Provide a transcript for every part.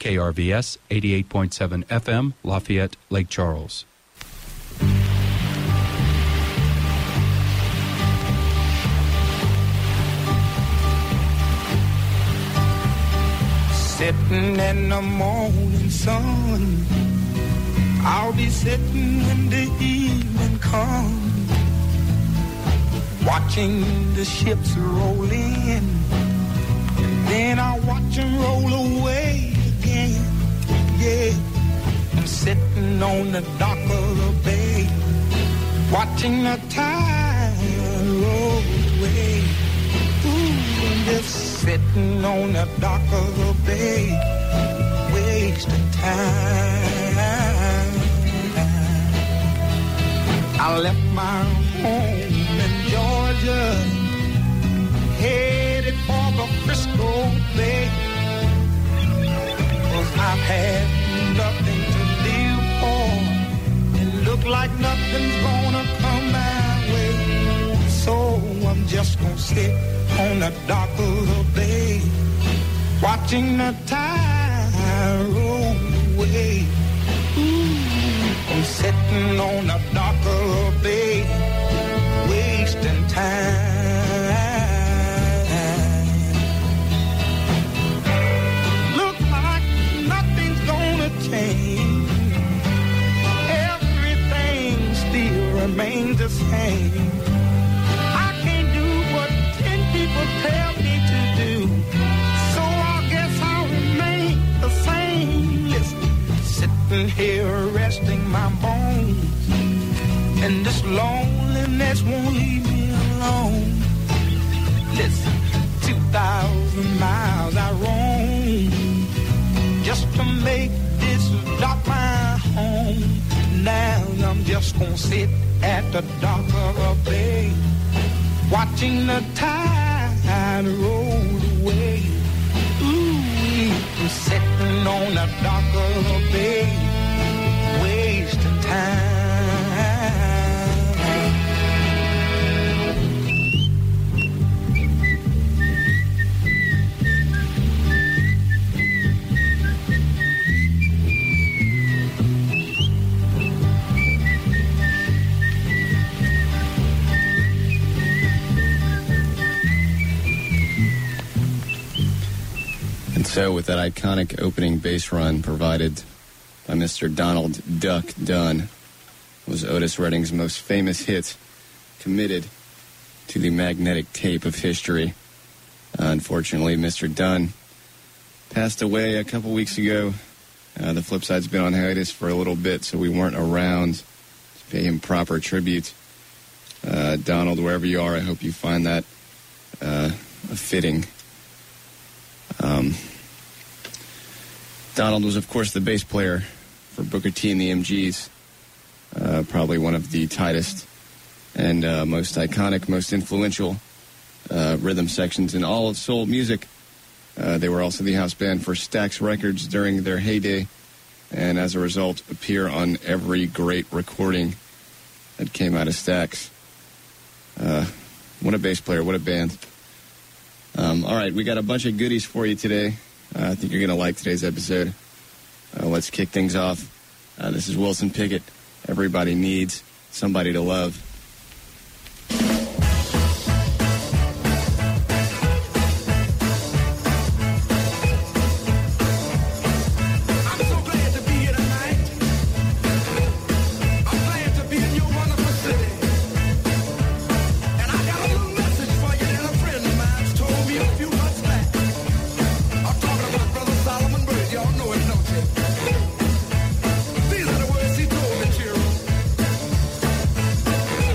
KRVS 88.7 FM, Lafayette, Lake Charles. Sitting in the morning sun, I'll be sitting when the evening comes, watching the ships roll in, and then I'll watch them roll away again. Yeah, I'm sitting on the dock of the bay, watching the tide roll away. Ooh, I'm just sitting on the dock of the bay, wasting time. I left my home in Georgia, headed for the Frisco Bay, 'cause I've had nothing to live for, and look like nothing's gonna come my way. So I'm just gonna sit on the dock of the bay, watching the tide roll away. Ooh, I'm sitting on the dock of the bay, wasting time. Look like nothing's gonna change, everything still remains the same. People tell me to do, so I guess I'll remain the same. Listen, sitting here resting my bones, and this loneliness won't leave me alone. Listen, 2,000 miles I roam just to make this dock my home. Now I'm just gonna sit at the dock of a bay, watching the tide roll away. Ooh, I'm sitting on the dock of the bay, wasting time. So with that iconic opening bass run provided by Mr. Donald Duck Dunn, was Otis Redding's most famous hit, committed to the magnetic tape of history. Unfortunately, Mr. Dunn passed away a couple weeks ago. The Flipside's been on hiatus for a little bit, so we weren't around to pay him proper tribute. Donald, wherever you are, I hope you find that fitting. Donald was, of course, the bass player for Booker T and the MGs. Probably one of the tightest and most iconic, most influential rhythm sections in all of soul music. They were also the house band for Stax Records during their heyday, and as a result, appear on every great recording that came out of Stax. What a bass player, what a band. All right, we got a bunch of goodies for you today. I think you're going to like today's episode. Let's kick things off. This is Wilson Pickett. Everybody needs somebody to love. These are the words he told me, Cheryl.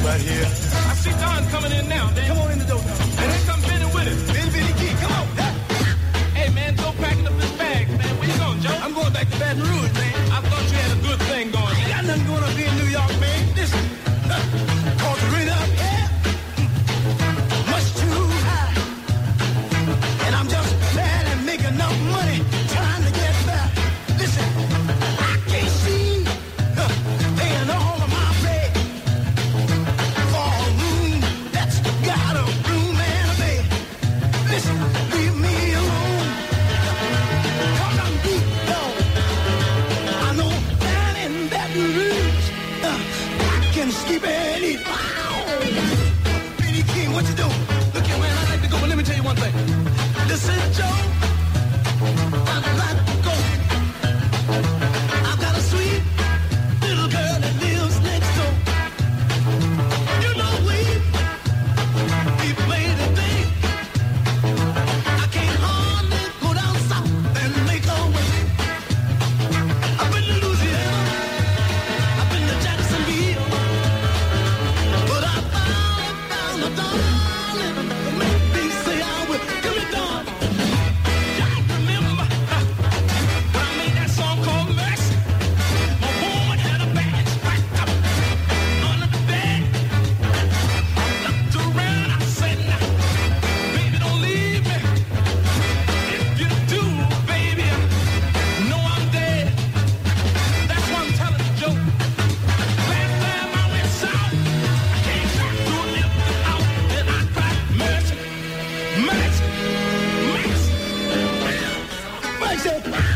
right here. I see Don coming in now, man. Come on in the door, Don. And here comes Benny with it. Benny Key, come on. Hey, man, Joe packing up his bags, man. Where you going, Joe? I'm going back to Baton Rouge, man. I thought you had a good thing going. Ain't got nothing going up here in New York, man. Listen, cause the rent up here, much too high. And I'm just glad I make enough money trying to get back. Listen, I can't see paying all of my rent for a room that's got a room and a bed. Listen, leave me alone, cause I'm deep down. I know down in Baton Rouge, I can sleep and eat. Benny King, what you doing? Look here, man, I'd like to go, but let me tell you one thing. Listen, Joe, I'd like to go. I've got a sweet little girl that lives next door. You know we played a day. I can't hardly go down south and make a way. I've been to Louisiana, I've been to Jacksonville, but I found a darling to make me say I will. Give me Don. Y'all remember when I made that song called Mercy? My woman had a badge right up under the bed. I looked around, I said, now, baby, don't leave me. If you do, baby, know I'm dead. That's why I'm telling the joke. Last time I went south, I came back to a little out, and I cried, mercy, mercy, mercy, mercy.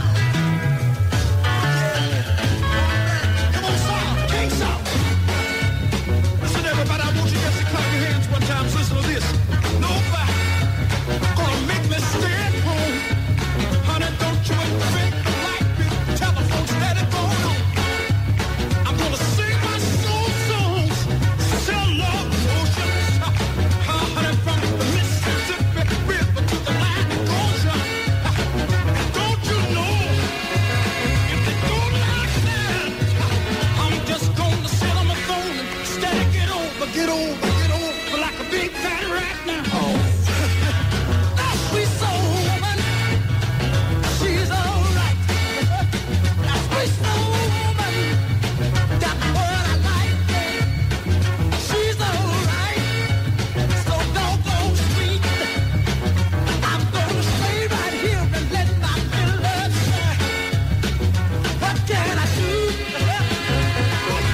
Come on, Saul, King Saul. Listen, everybody, I want you just to clap your hands one time. Listen to this. Nobody gonna make me stay at home. Honey, don't you expect the light bill, telephone steady going on. I'm gonna sing my soul songs, sell love potions. Honey, from the Mississippi River to the Atlantic Ocean. Don't you know, if they go like that, I'm just gonna sit on my phone and steady get over like a big fat rat now. That sweet soul woman, she's alright. That sweet soul woman, that's what I like. She's alright, so doggone sweet. I'm gonna stay right here and let my little love shine. What can I do?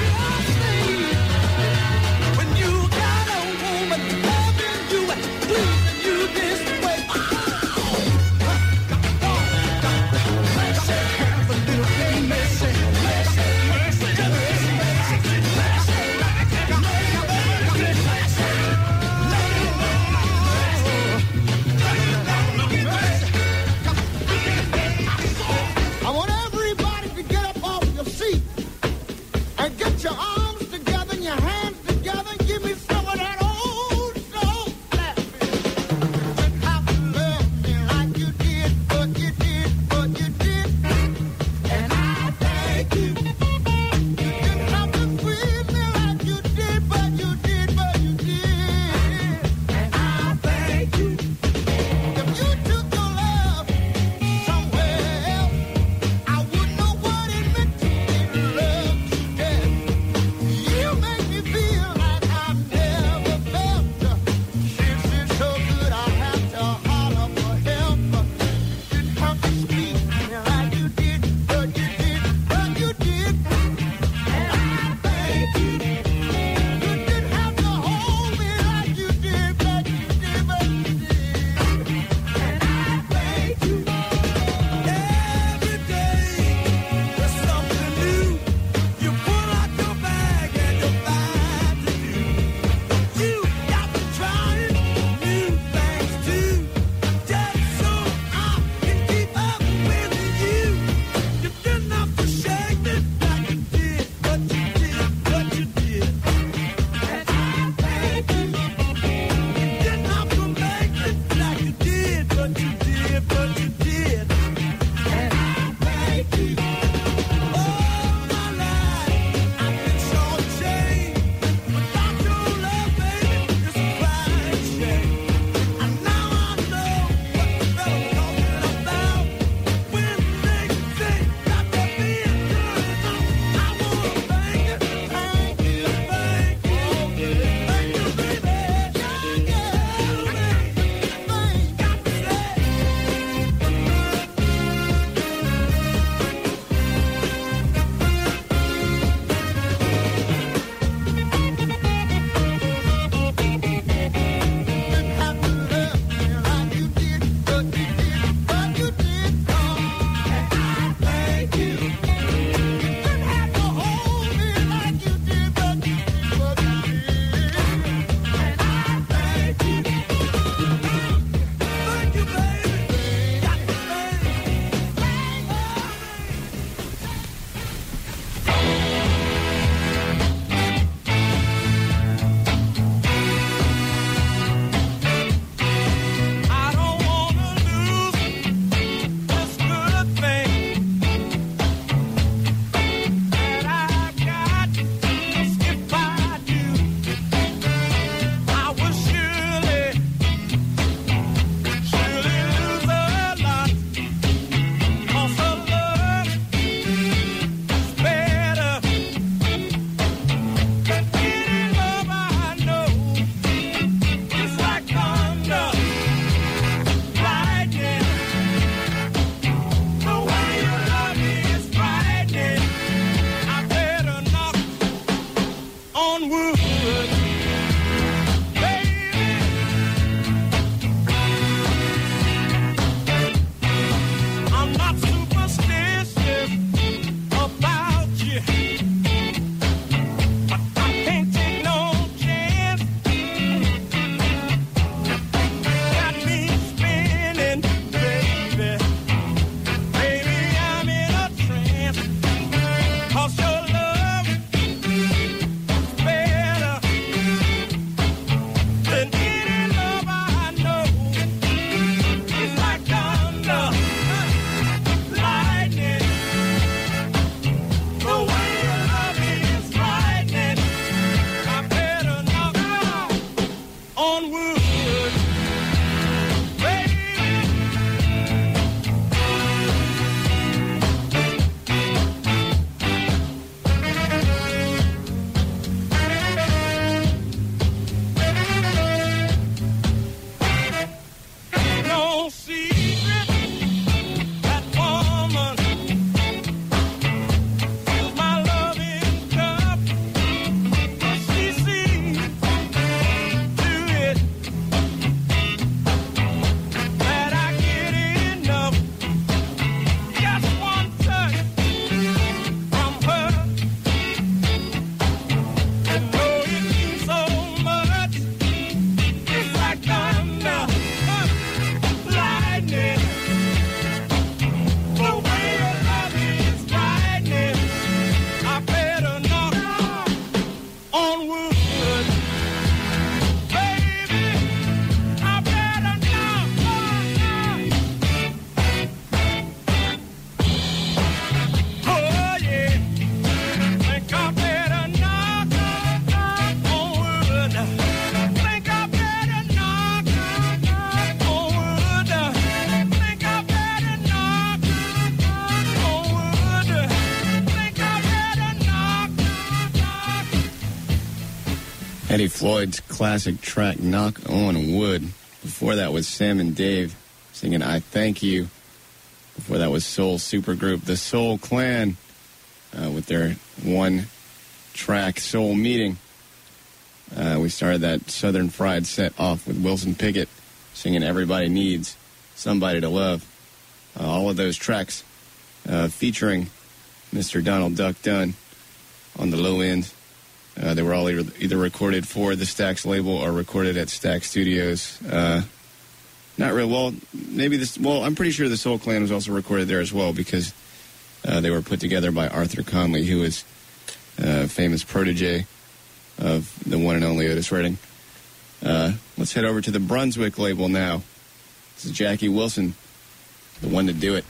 When you got a woman loving you, please on wood. Eddie Floyd's classic track, Knock on Wood. Before that was Sam and Dave singing I Thank You. Before that was soul supergroup The Soul Clan with their one-track Soul Meeting. We started that Southern Fried set off with Wilson Pickett singing Everybody Needs Somebody to Love. All of those tracks featuring Mr. Donald Duck Dunn on the low end. They were all either recorded for the Stax label or recorded at Stax Studios. Not real well. Maybe this. Well, I'm pretty sure the Soul Clan was also recorded there as well because they were put together by Arthur Conley, who is a famous protege of the one and only Otis Redding. Let's head over to the Brunswick label now. This is Jackie Wilson, the one to do it.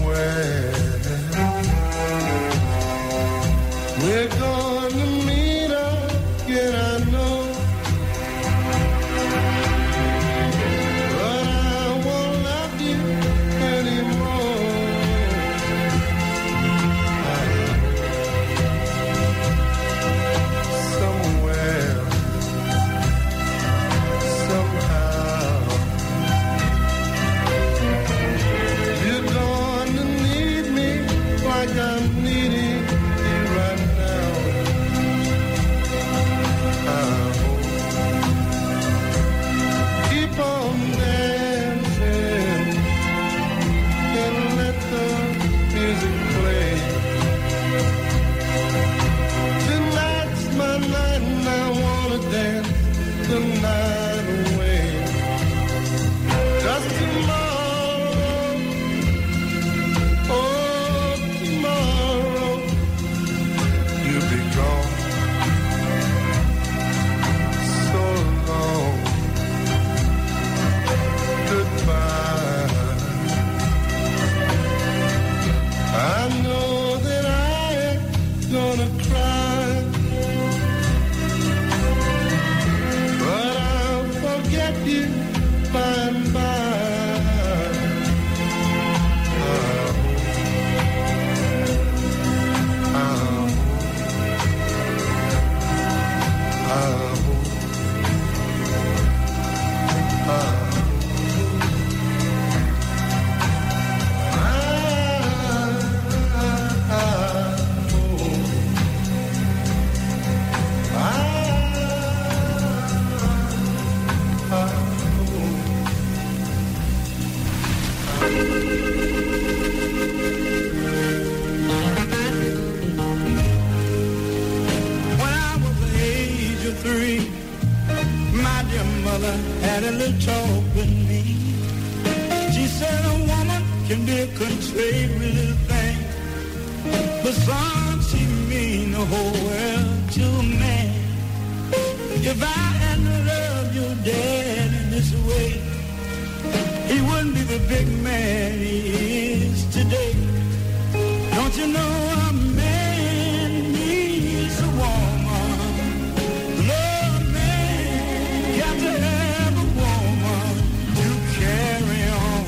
We're gonna meet can I know? But I won't love you anymore. Somewhere, somehow, you're gonna need me like I'm needing you right now. Keep on dancing and let the music play. Tonight's my night and I wanna dance the night away. Just tomorrow, oh tomorrow, you'll be gone. So long, goodbye. I know that I am gonna cry, but I'll forget you by and by. When I was the age of 3, my dear mother had a little talk with me. She said a woman can be a contrived little thing, but son, she mean the whole world to a man. If I hadn't loved your dad in this way, he wouldn't be the big man he is today. Don't you know a man needs a woman? Love man, got to have a woman to carry on.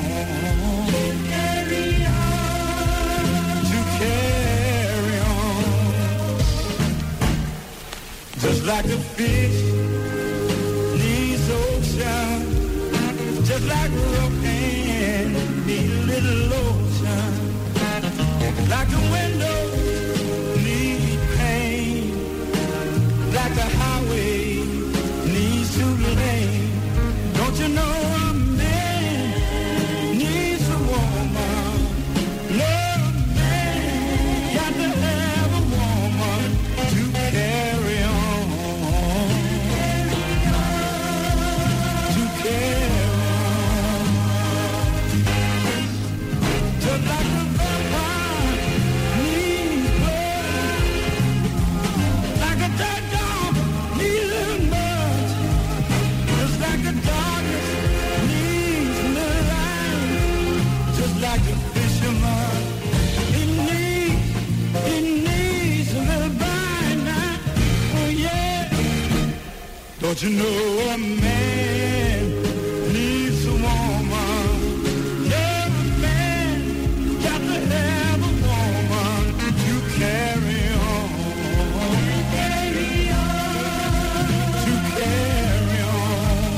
To carry on. Just like a fish needs ocean, just like a rock hand needs a little lotion, like a window needs paint, like a highway needs 2 lanes. Don't you know a man needs a woman? Love man, got to have a woman to carry on. To carry on. Just like a vampire needs blood, like a dead dog needs a little mud, just like a darkness needs a little light, just like a fisherman, he needs a little bite now. Oh yeah, don't you know a man needs a woman? Yeah, a man got to have a woman to carry on. To carry on.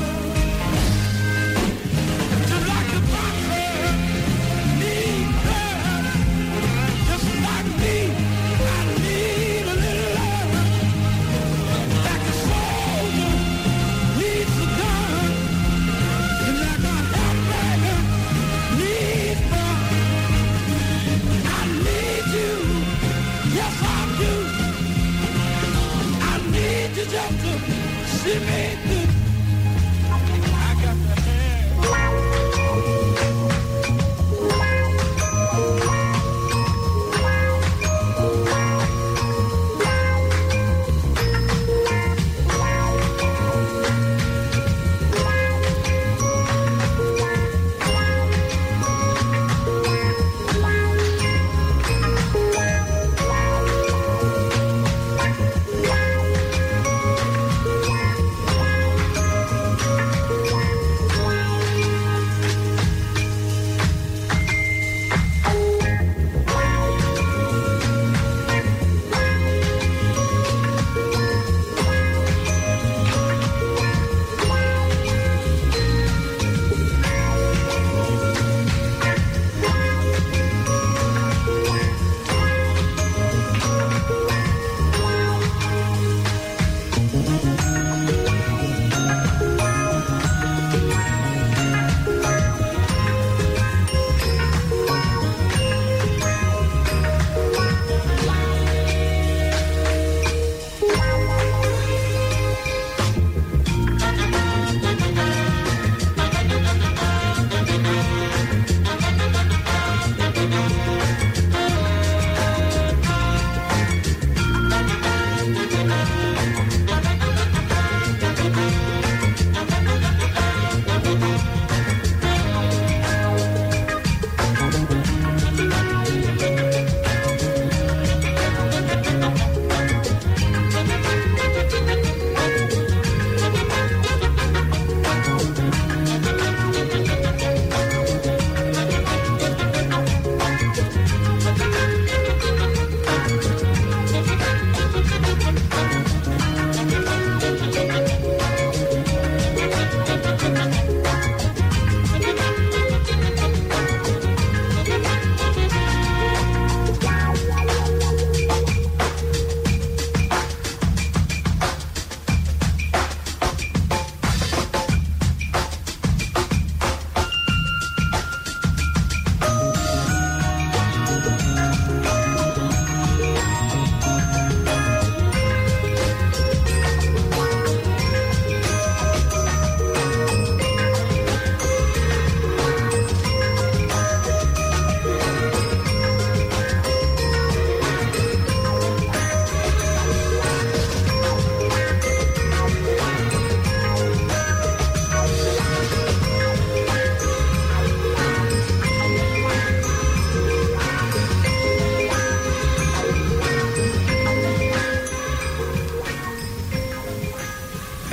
Just like a boxer needs blood, just like me, I need a little love. Like a soldier needs a gun, and like a hamburger needs fun. I need you, yes I do. I need you just to see me through. I got the hair.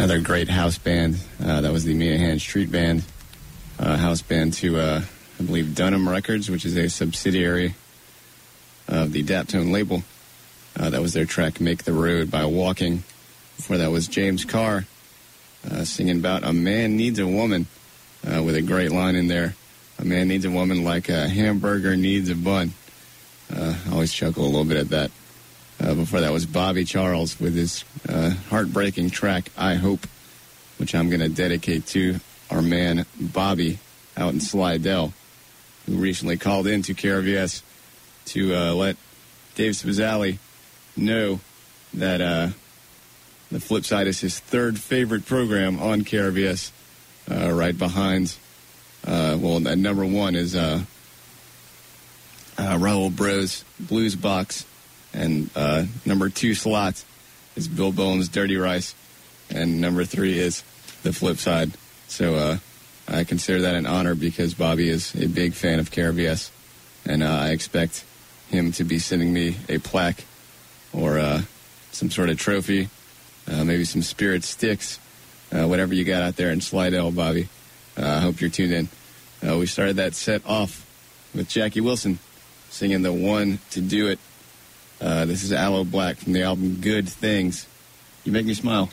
another great house band. That was the Minahan Street Band, house band to, I believe, Dunham Records, which is a subsidiary of the Daptone label. That was their track, Make the Road by Walking. Before that was James Carr singing about a man needs a woman with a great line in there. A man needs a woman like a hamburger needs a bun. I always chuckle a little bit at that. Before that was Bobby Charles with his heartbreaking track, I Hope, which I'm going to dedicate to our man Bobby out in Slidell, who recently called in to KRVS to let Dave Spazzali know that the Flip Side is his third favorite program on KRVS, right behind, at number one is Raul Bros Blues Box, and number 2 slot is Bill Bowen's Dirty Rice, and number 3 is the Flip Side. So I consider that an honor because Bobby is a big fan of KRVS, and I expect him to be sending me a plaque or some sort of trophy, maybe some spirit sticks, whatever you got out there in Slidell, Bobby. I hope you're tuned in. We started that set off with Jackie Wilson singing the One to Do It. This is Aloe Black from the album Good Things. You make me smile.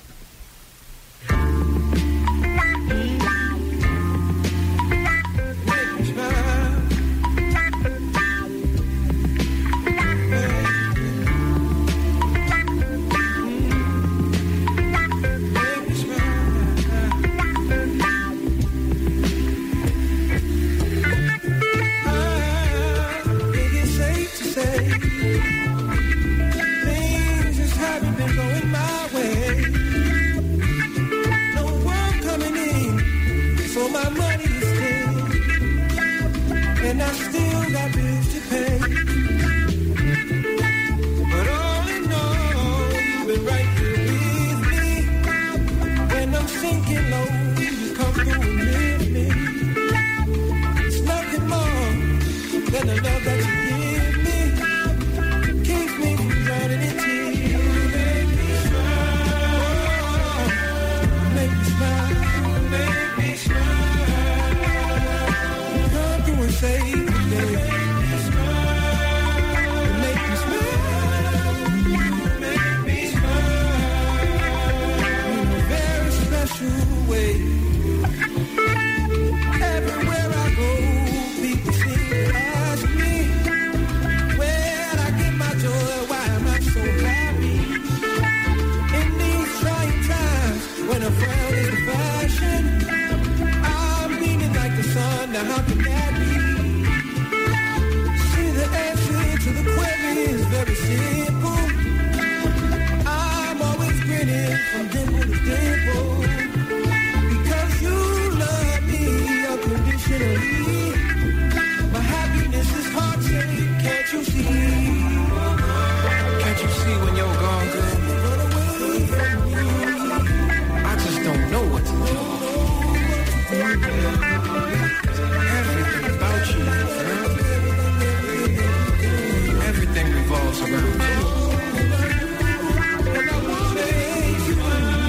Everything revolves around you.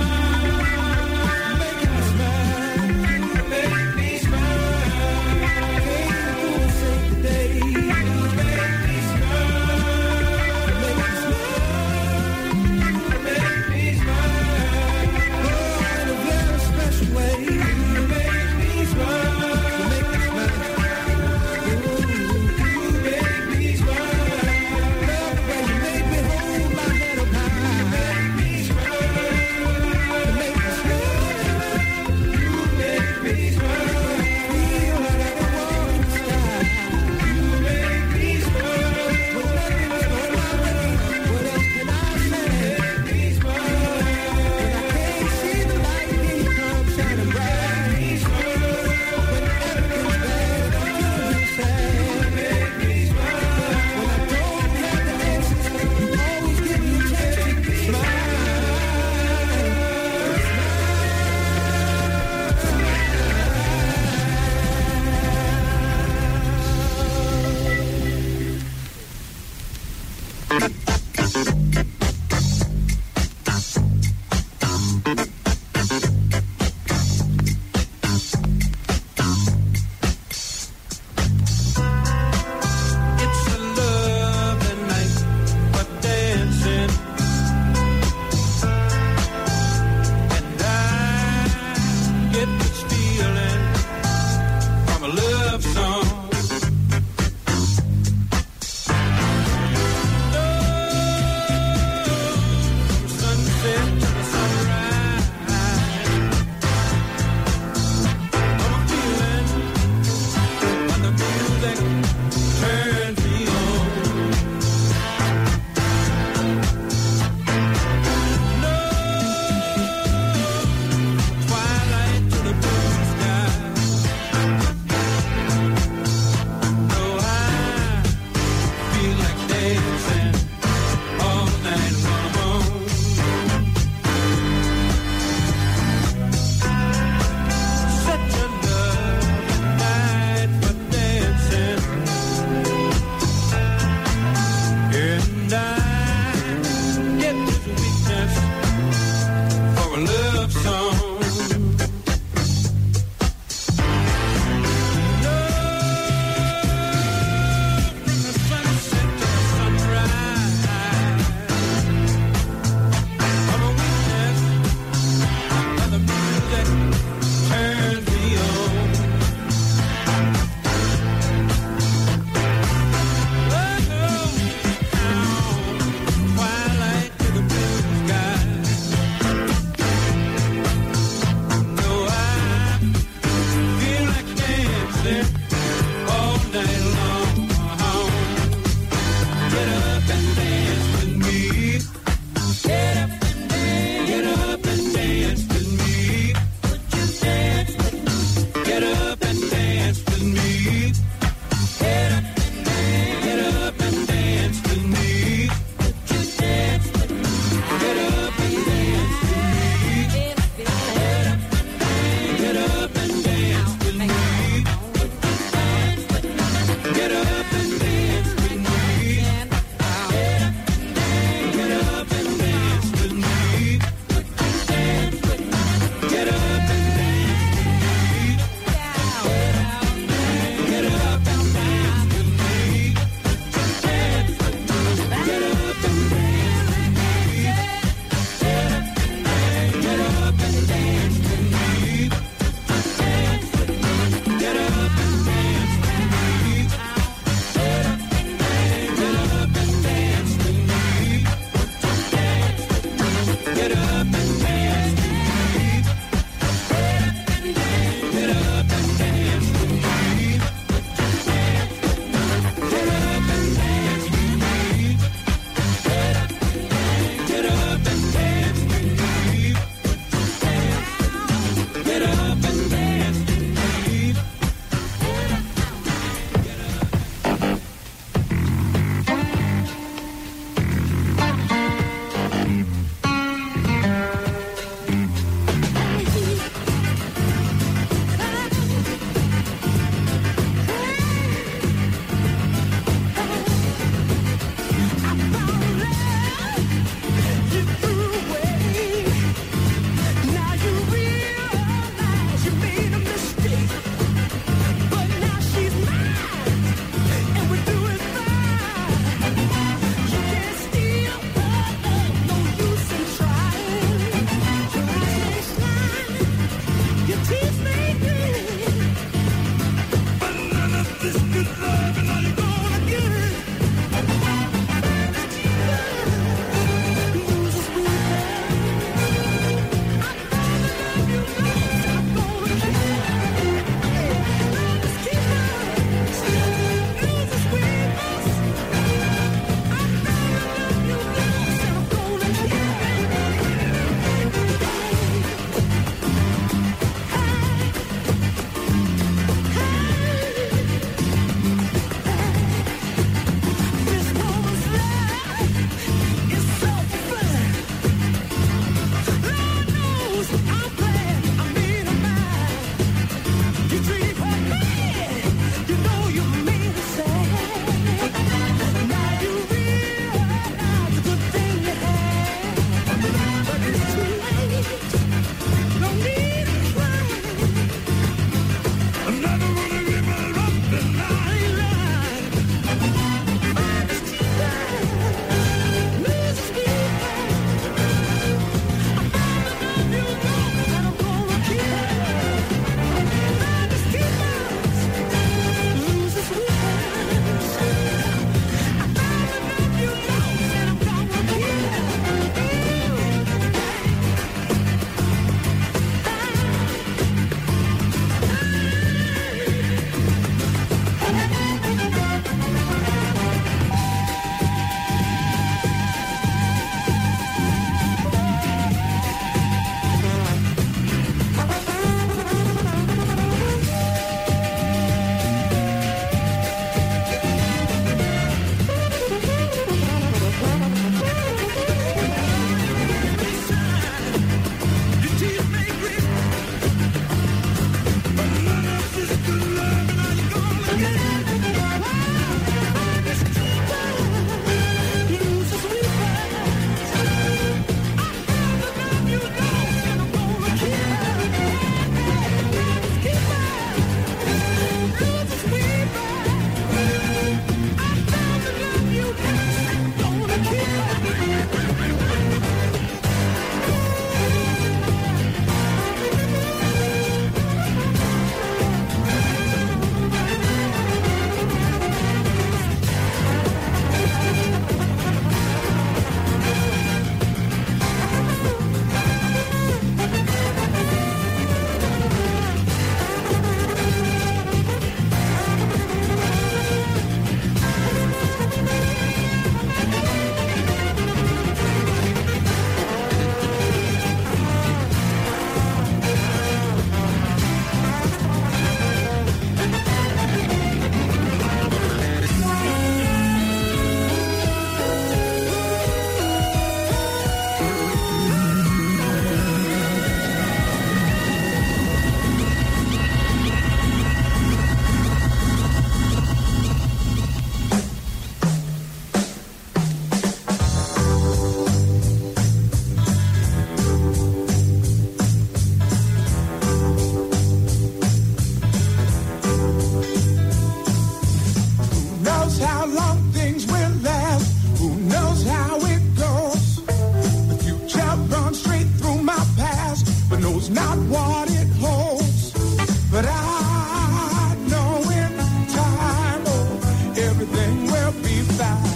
runs straight through my past, but knows not what it holds. But I know in time, oh, everything will be fine.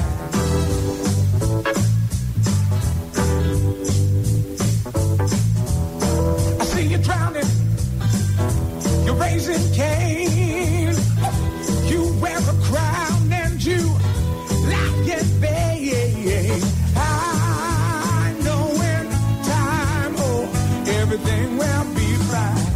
I see you drowning, you're raising Cain. You wear a crown and you lie in vain. I know in time, oh, everything will be right.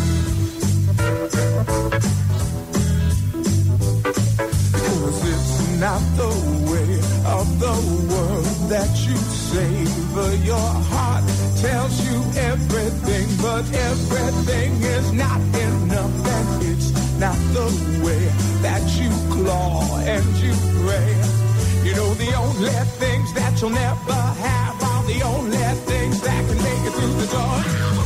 'Cause it's not the way of the world that you savor. Your heart tells you everything, but everything is not enough, and it's not the way that you claw and you pray. You know the only things that you'll never have are the only things that can make it through the door.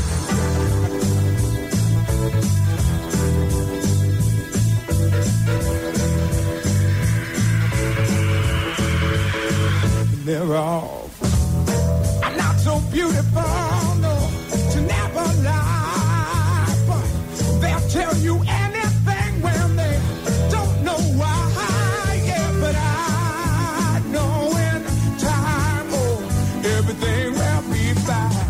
They're all not so beautiful, no, to never lie, but they'll tell you anything when they don't know why. Yeah, but I know in time, oh, everything will be fine.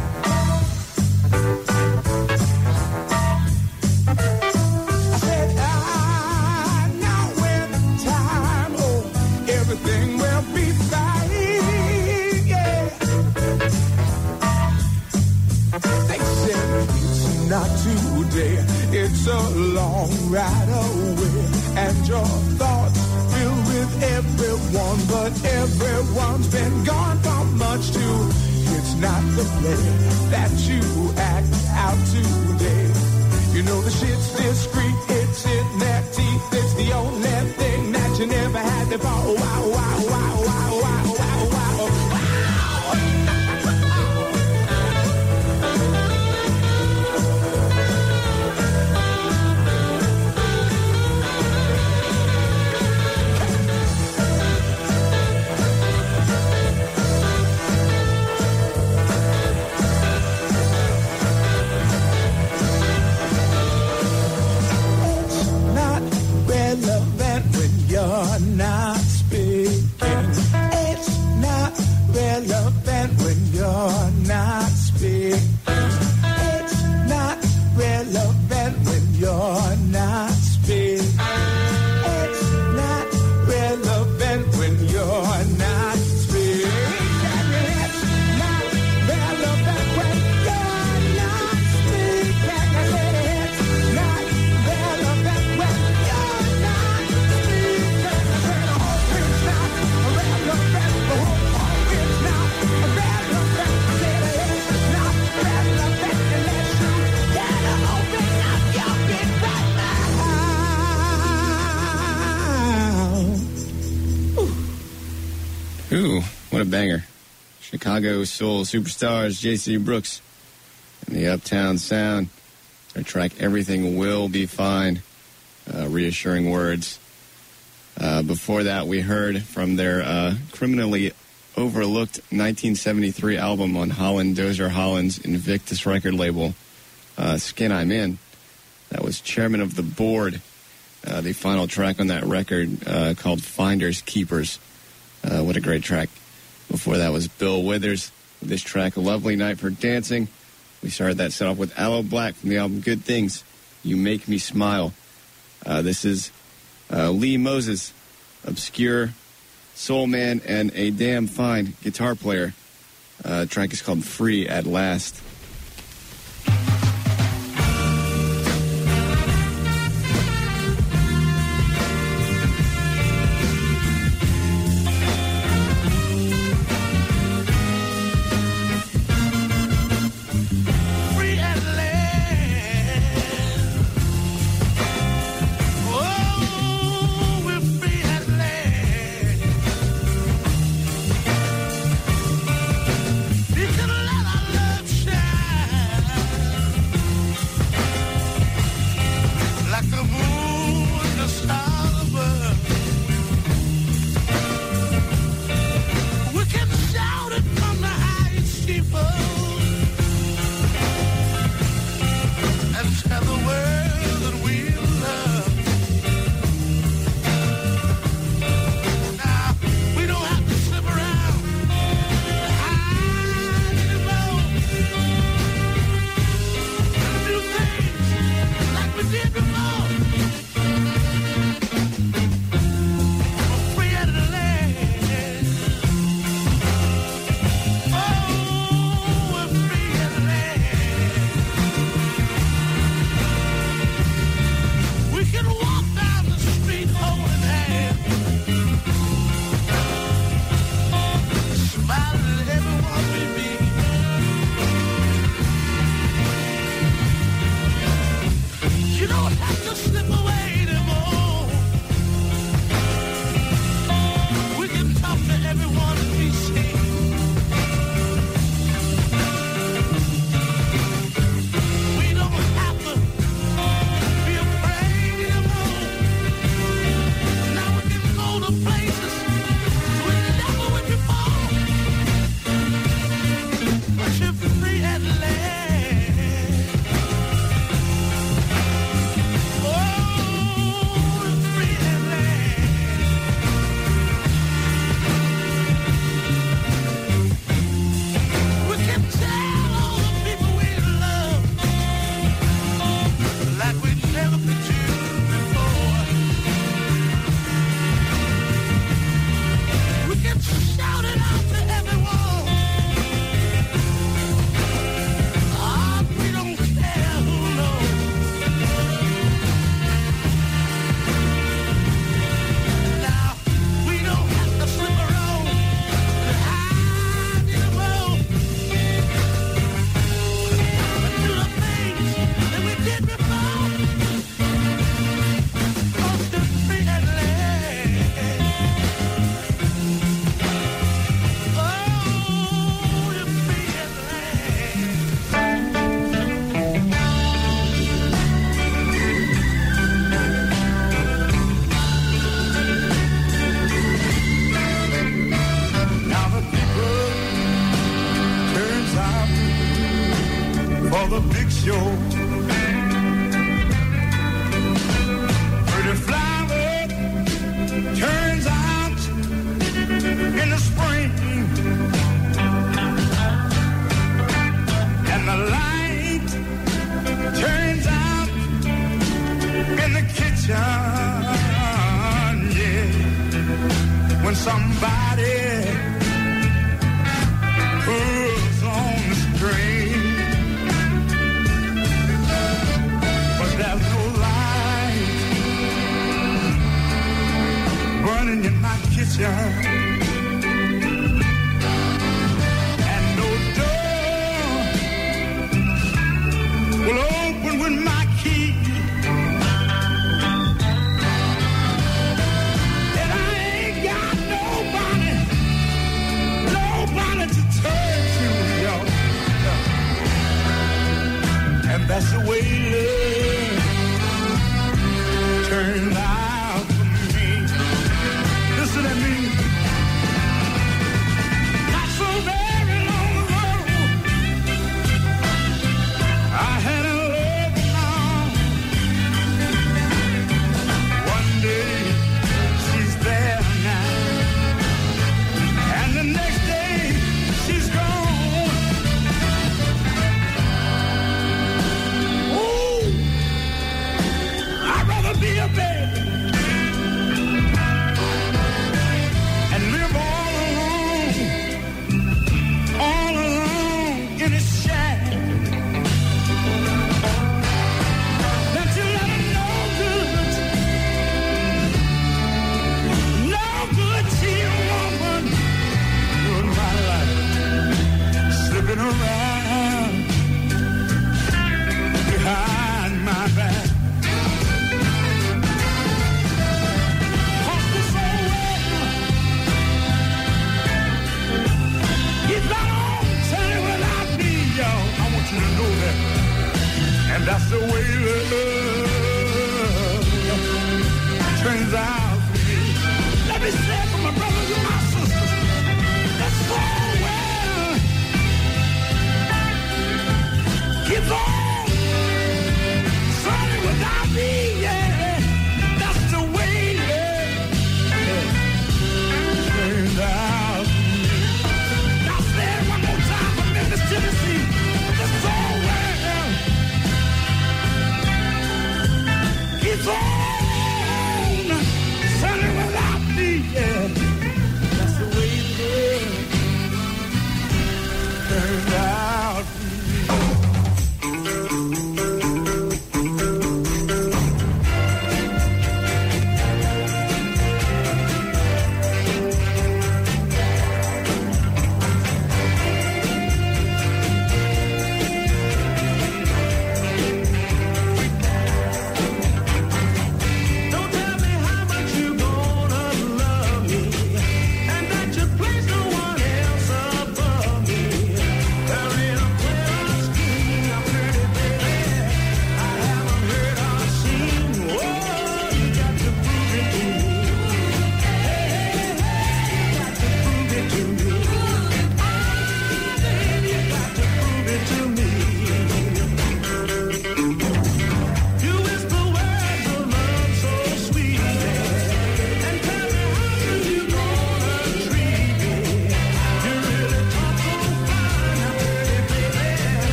I said I know in time, oh, everything will be fine. Not today, it's a long ride away, and your thoughts fill with everyone, but everyone's been gone for much too. It's not the play that you act out today. You know the shit's discreet, it's in their teeth, it's the only thing that you never had before. Wow, wow, wow, wow, wow, wow, wow, wow. You're not speaking. It's not relevant when you're not speaking. It's not relevant when you're not speaking. It's not relevant when you're not speaking. It's not relevant when you're not speaking. I said it's not relevant when you're not Ooh, what a banger. Chicago Soul Superstars, J.C. Brooks, and the Uptown Sound. Their track, Everything Will Be Fine. Reassuring words. Before that, we heard from their criminally overlooked 1973 album on Holland Dozier Holland's Invictus record label, Skin I'm In. That was Chairman of the Board, the final track on that record called Finders Keepers. What a great track. Before that was Bill Withers with this track, A Lovely Night for Dancing. We started that set off with Aloe Black from the album Good Things, You Make Me Smile. This is Lee Moses, obscure soul man and a damn fine guitar player. The track is called Free at Last. Shine. the big show. Pretty flower turns out in the spring, and the light turns out in the kitchen, yeah, when somebody pulls on the string. But there's no light burning in my kitchen, and no door will open with my key. And I ain't got nobody to turn to, y'all. And that's the way love turned out for me. Listen to me. Not so very long ago, I had a love song. One day she's there now, and the next day she's gone. Ooh, I'd rather be a baby and live all alone in a shack, than to let a no good cheating woman ruin my life, slipping around behind my back. Hustle so well, he's not on telling without me, y'all. I want you to know that. And that's the way love turns out for me. Let me say it for my brothers and my sisters. That's so well. Keeps on sunny without me, yeah. That's the way love turns out for me. Now say it one more time for Memphis, Tennessee. That's so well.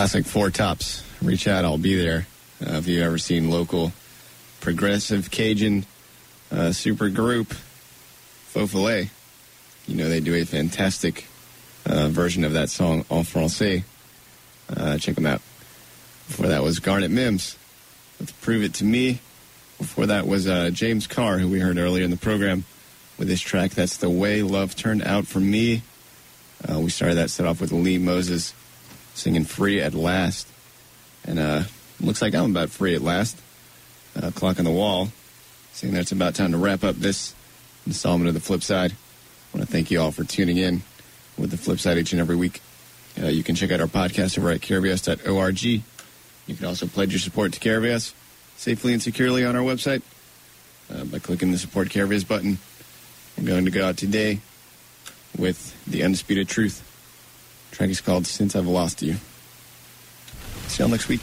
Classic Four Tops. Reach out, I'll be there. If you've ever seen local progressive Cajun super group Faux Filet, you know they do a fantastic version of that song, En Francais. Check them out. Before that was Garnet Mims with Prove It to Me. Before that was James Carr, who we heard earlier in the program, with his track, That's the Way Love Turned Out for Me. We started that set off with Lee Moses singing Free at Last. And looks like I'm about free at last. Clock on the wall. Saying that it's about time to wrap up this installment of The Flip Side. I want to thank you all for tuning in with The Flip Side each and every week. You can check out our podcast over at KRVS.org. You can also pledge your support to KRVS safely and securely on our website by clicking the Support KRVS button. I'm going to go out today with The Undisputed Truth. The track is called Since I've Lost You. See y'all next week.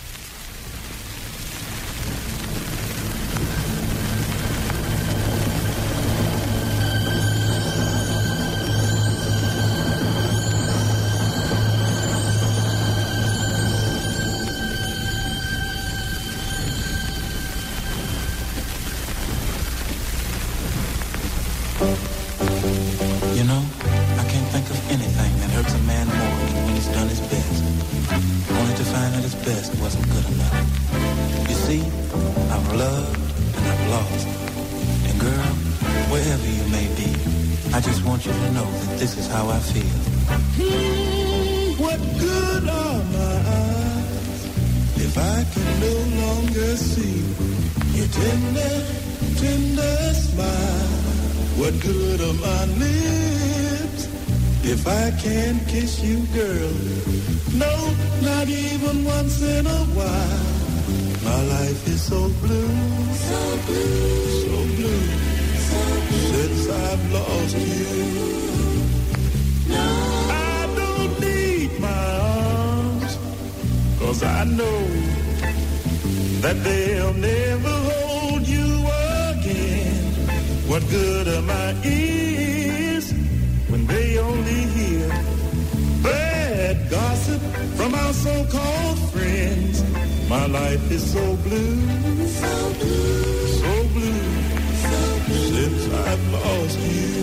You know, I can't think of anything that hurts a man more than when he's done his best, only to find that his best wasn't good enough. You see, I've loved and I've lost. And girl, wherever you may be, I just want you to know that this is how I feel. What good are my eyes if I can no longer see your tender, tender smile? What good are my lips if I can't kiss you, girl? No, not even once in a while. My life is so blue, so blue, so blue, so blue since I've lost you. No, I don't need my arms, 'cause I know that they'll never hold you again. What good are my ears when they only hear bad gossip from our so-called friends? My life is so blue, so blue, so blue, so blue since I've lost you.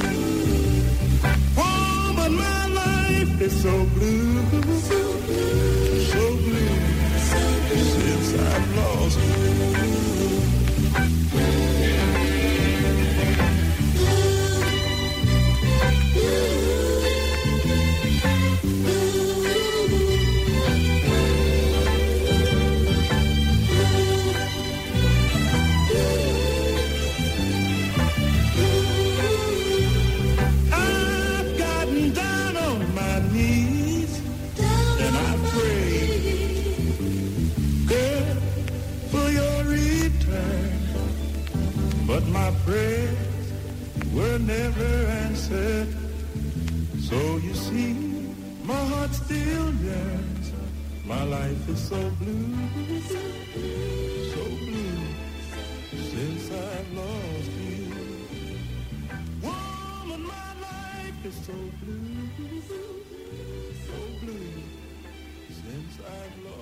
Woman, my life is so blue, so blue, so blue, so blue since I've lost you. But my prayers were never answered. So you see, my heart still yearns. My life is so blue, so blue, since I've lost you. Woman, my life is so blue, so blue, since I've lost you.